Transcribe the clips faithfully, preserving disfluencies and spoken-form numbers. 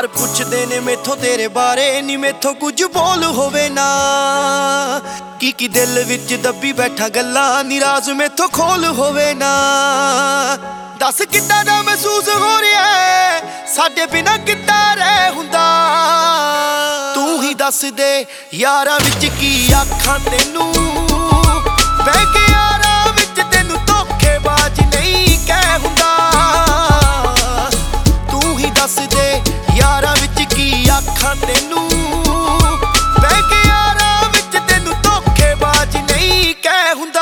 ਪੁੱਛਦੇ ਨੇ ਮੈਥੋਂ ਤੇਰੇ ਬਾਰੇ ਨੀ ਮੈਥੋਂ ਕੁਝ ਬੋਲ ਹੋਵੇ ਨਾ। ਕੀ ਕੀ ਦਿਲ ਵਿੱਚ ਦੱਬੀ ਬੈਠਾ ਗੱਲਾਂ ਨੀ ਰਾਜ਼ ਮੈਥੋਂ ਖੋਲ ਹੋਵੇ ਨਾ। ਦੱਸ ਕਿੱਦਾਂ ਦਾ ਮਹਿਸੂਸ ਹੋ ਰਿਹਾ ਸਾਡੇ ਬਿਨਾਂ ਕਿੱਦਾਂ ਰਹਿ ਹੁੰਦਾ। ਤੂੰ ਹੀ ਦੱਸ ਦੇ ਯਾਰਾਂ ਵਿੱਚ ਕੀ ਆਖਾਂ ਤੈਨੂੰ ਬਹਿ ਕੇ ਯਾਰਾਂ ਵਿੱਚ ਤੈਨੂੰ ਧੋਖੇਬਾਜ਼ ਨਹੀਂ ਕਹਿ ਹੁੰਦਾ। ਤੂੰ ਹੀ ਦੱਸ ਦੇ ਯਾਰਾਂ ਵਿੱਚ ਕੀ ਆਖਾਂ ਤੈਨੂੰ ਬਹਿ ਕੇ ਯਾਰਾਂ ਵਿੱਚ ਤੈਨੂੰ ਧੋਖੇਬਾਜ਼ ਨਹੀਂ ਕਹਿ ਹੁੰਦਾ।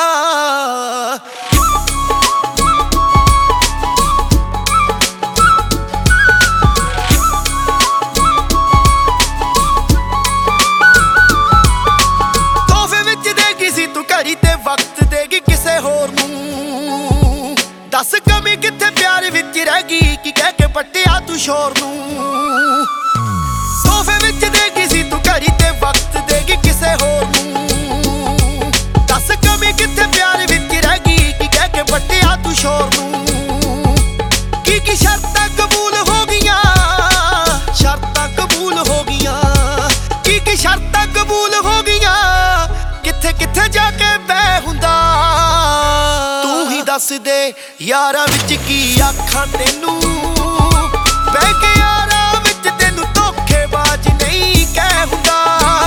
ਘੜੀ ਤੇ ਵਕਤ ਦੇਗੀ ਕਿਸੇ ਹੋਰ ਨੂੰ। ਦੱਸ ਕਮੀ ਕਿੱਥੇ ਪਿਆਰ ਵਿੱਚ ਰਹਿ ਗਈ ਕੀ ਕਹਿ ਕੇ ਪੱਟਿਆ ਤੂੰ ਸ਼ੋਰ ਨੂੰ। ਤੋਹਫੇ ਵਿੱਚ ਦੇਗੀ ਸੀ ਤੂੰ ਘੜੀ ਤੇ ਵਕਤ ਦੇਗੀ ਕਿਸੇ ਹੋਰ ਨੂੰ। ਦੱਸ ਕਮੀ ਕਿੱਥੇ ਪਿਆਰ ਵਿੱਚ ਰਹਿ ਗਈ ਕੀ ਕਹਿ ਕੇ ਪੱਟਿਆ ਤੂੰ ਸ਼ੋਰ ਨੂੰ। ਕੀ ਕੀ ਸ਼ਰਤਾਂ ਕਬੂਲ ਹੋ ਗਈਆਂ ਸ਼ਰਤਾਂ ਕਬੂਲ ਹੋ ਗਈਆਂ। ਕੀ ਕੀ ਸ਼ਰਤਾਂ ਕਬੂਲ ਹੋ ਗਈਆਂ ਕਿੱਥੇ ਕਿੱਥੇ ਜਾ ਕੇ ਬਹਿ ਹੁੰਦਾ। ਤੂੰ ਹੀ ਦੱਸ ਦੇ ਯਾਰਾਂ ਵਿੱਚ ਕੀ ਆਖਾਂ ਤੈਨੂੰ ਬਹਿ ਕੇ ਯਾਰਾਂ ਵਿੱਚ ਤੈਨੂੰ ਧੋਖੇਬਾਜ਼ ਨਹੀਂ ਕਹਿ ਹੁੰਦਾ।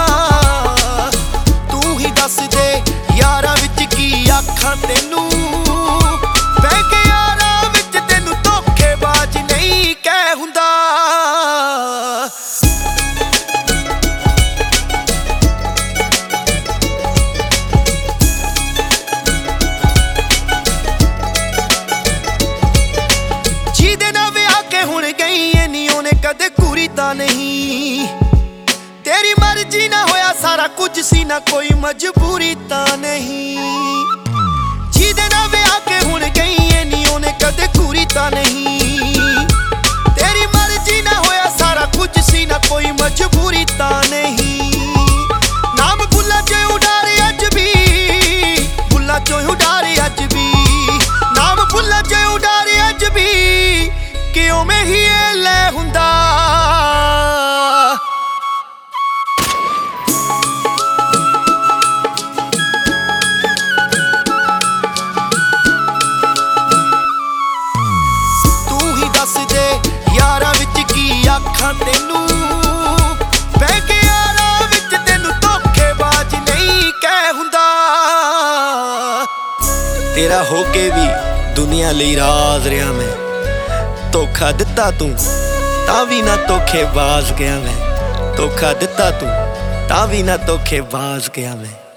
ਤੂੰ ਹੀ ਦੱਸ ਦੇ ਯਾਰਾਂ ਵਿੱਚ ਕੀ ਆਖਾਂ ਤੈਨੂੰ ਬਹਿ ਕੇ ਯਾਰਾਂ ਵਿੱਚ ਤੈਨੂੰ ਧੋਖੇਬਾਜ਼ ਨਹੀਂ ਕਹਿ ਹੁੰਦਾ। ਕਦੇ ਘੂਰੀ ਤਾਂ ਨਹੀਂ ਤੇਰੀ ਮਰਜ਼ੀ ਨਾ ਹੋਇਆ ਸਾਰਾ ਕੁਝ ਸੀ ਨਾ ਕੋਈ ਮਜਬੂਰੀ ਤਾਂ ਨਹੀਂ। ਜਿਹਦੇ ਨਾਲ ਵਿਆਹ ਕੇ ਹੁਣ ਗਈ ਏ ਨੀ ਉਹਨੇ ਕਦੇ ਘੂਰੀ ਤਾਂ ਨਹੀਂ। ਤੇਰੀ ਮਰਜ਼ੀ ਨਾ ਹੋਇਆ ਸਾਰਾ ਕੁਝ ਸੀ ਨਾ ਕੋਈ ਮਜਬੂਰੀ ਤਾਂ ਨਹੀਂ। ਨਾਮ ਭੁੱਲਾ ਚ ਉਡਾਰੇ ਅੱਜ ਵੀ ਭੁੱਲਾ ਚੋਂ ਉਡਾਰੇ ਅੱਜ ਵੀ। ਨਾਮ ਭੁੱਲਾ ਚ ਉਡਾਰੇ ਅੱਜ ਵੀ ਕਿ ਉਵੇਂ ਹੀ ਇਹ ਲੈ ਹੁੰਦਾ। ਤੂੰ ਹੀ ਦੱਸ ਦੇ ਯਾਰਾਂ ਵਿੱਚ ਕੀ ਆਖਾਂ ਤੈਨੂੰ ਬਹਿ ਕੇ ਯਾਰਾਂ ਵਿੱਚ ਤੈਨੂੰ ਧੋਖੇਬਾਜ਼ ਨਹੀਂ ਕਹਿ ਹੁੰਦਾ। ਤੇਰਾ ਹੋ ਕੇ ਵੀ ਦੁਨੀਆ ਲਈ ਰਾਜ਼ ਰਿਹਾ ਮੈਂ। ਧੋਖਾ ਦਿੱਤਾ ਤੂੰ ਤਾਂ ਵੀ ਨਾ ਧੋਖੇਬਾਜ਼ ਗਿਆ ਮੈਂ। ਧੋਖਾ ਦਿੱਤਾ ਤੂੰ ਤਾਂ ਵੀ ਨਾ ਧੋਖੇਬਾਜ਼ ਗਿਆ ਮੈਂ।